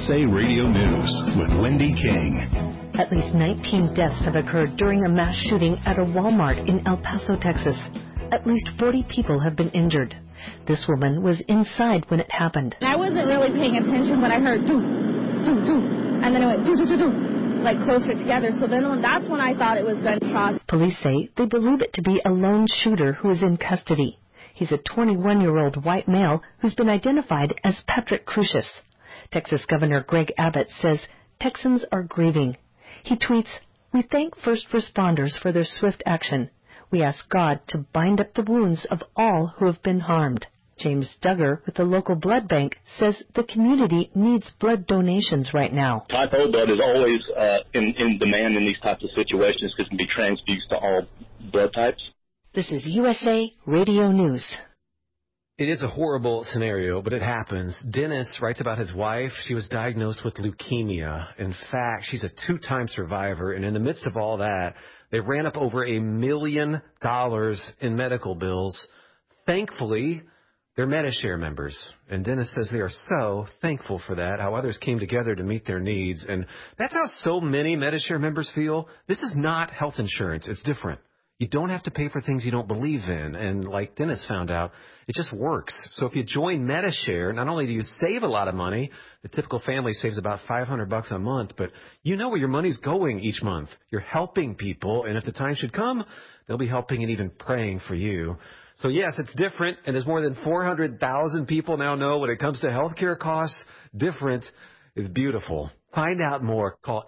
USA Radio News with Wendy King. At least 19 deaths have occurred during a mass shooting at a Walmart in El Paso, Texas. At least 40 people have been injured. This woman was inside when it happened. I wasn't really paying attention when I heard doo, doo, doo, and then it went doo, doo, doo, doo, like closer together. So then that's when I thought it was gunshots. Police say they believe it to be a lone shooter who is in custody. He's a 21-year-old white male who's been identified as Patrick Crusius. Texas Governor Greg Abbott says Texans are grieving. He tweets, "We thank first responders for their swift action. We ask God to bind up the wounds of all who have been harmed." James Duggar with the local blood bank says the community needs blood donations right now. Type O blood is always in demand in these types of situations because it can be transfused to all blood types. This is USA Radio News. It is a horrible scenario, but it happens. Dennis writes about his wife. She was diagnosed with leukemia. In fact, she's a 2-time survivor, and in the midst of all that, they ran up over $1 million in medical bills. Thankfully, they're Medi-Share members, and Dennis says they are so thankful for that, how others came together to meet their needs, and that's how so many Medi-Share members feel. This is not health insurance. It's different. You don't have to pay for things you don't believe in, and like Dennis found out, it just works. So if you join Medi-Share, not only do you save a lot of money, the typical family saves about $500 a month, but you know where your money's going each month. You're helping people, and if the time should come, they'll be helping and even praying for you. So yes, it's different, and as more than 400,000 people now know when it comes to healthcare costs, different is beautiful. Find out more. Call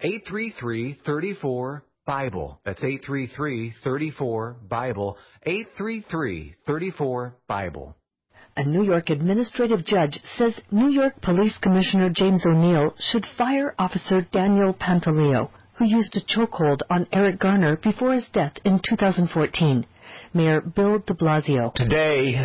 833-34-BIBLE. That's 833-34-BIBLE. 833-34-BIBLE. A New York administrative judge says New York Police Commissioner James O'Neill should fire Officer Daniel Pantaleo, who used a chokehold on Eric Garner before his death in 2014. Mayor Bill de Blasio. Today,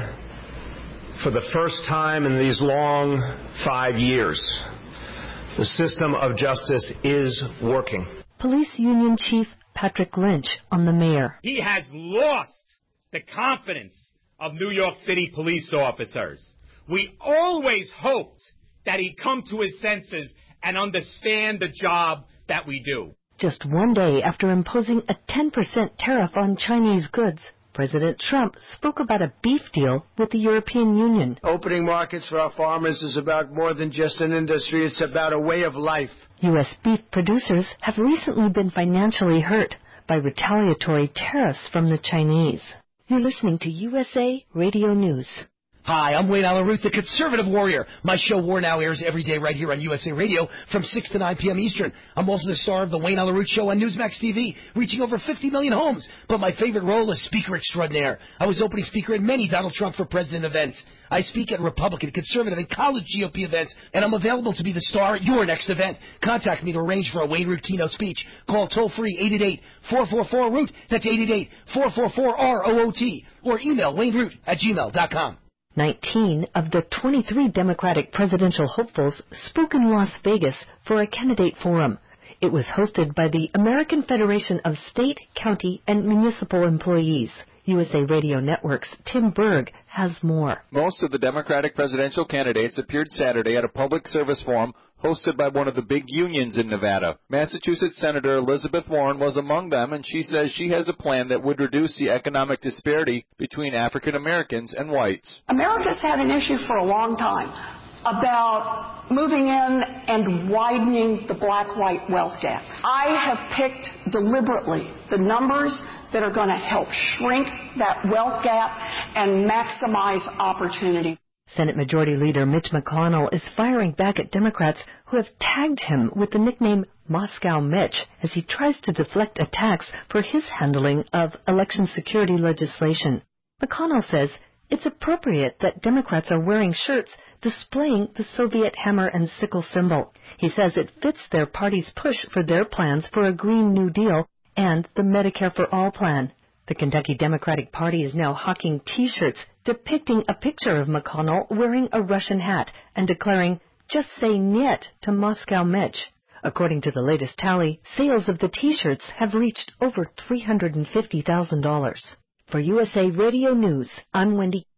for the first time in these long 5 years, the system of justice is working. Police Union Chief Patrick Lynch on the mayor. He has lost the confidence of New York City police officers. We always hoped that he'd come to his senses and understand the job that we do. Just one day after imposing a 10% tariff on Chinese goods, President Trump spoke about a beef deal with the European Union. Opening markets for our farmers is about more than just an industry. It's about a way of life. U.S. beef producers have recently been financially hurt by retaliatory tariffs from the Chinese. You're listening to USA Radio News. Hi, I'm Wayne Allyn Root, the conservative warrior. My show War Now airs every day right here on USA Radio from 6 to 9 p.m. Eastern. I'm also the star of the Wayne Allyn Root Show on Newsmax TV, reaching over 50 million homes. But my favorite role is speaker extraordinaire. I was opening speaker at many Donald Trump for President events. I speak at Republican, conservative, and college GOP events, and I'm available to be the star at your next event. Contact me to arrange for a Wayne Root keynote speech. Call toll-free 888-444-ROOT. That's 888-444-ROOT. Or email wayneroot@gmail.com. 19 of the 23 Democratic presidential hopefuls spoke in Las Vegas for a candidate forum. It was hosted by the American Federation of State, County, and Municipal Employees. USA Radio Network's Tim Berg has more. Most of the Democratic presidential candidates appeared Saturday at a public service forum hosted by one of the big unions in Nevada. Massachusetts Senator Elizabeth Warren was among them, and she says she has a plan that would reduce the economic disparity between African Americans and whites. America's had an issue for a long time about moving in and widening the black-white wealth gap. I have picked deliberately the numbers that are going to help shrink that wealth gap and maximize opportunity. Senate Majority Leader Mitch McConnell is firing back at Democrats who have tagged him with the nickname Moscow Mitch as he tries to deflect attacks for his handling of election security legislation. McConnell says it's appropriate that Democrats are wearing shirts displaying the Soviet hammer and sickle symbol. He says it fits their party's push for their plans for a Green New Deal and the Medicare for All plan. The Kentucky Democratic Party is now hawking T-shirts depicting a picture of McConnell wearing a Russian hat and declaring, "Just say niet to Moscow Mitch." According to the latest tally, sales of the T-shirts have reached over $350,000. For USA Radio News, I'm Wendy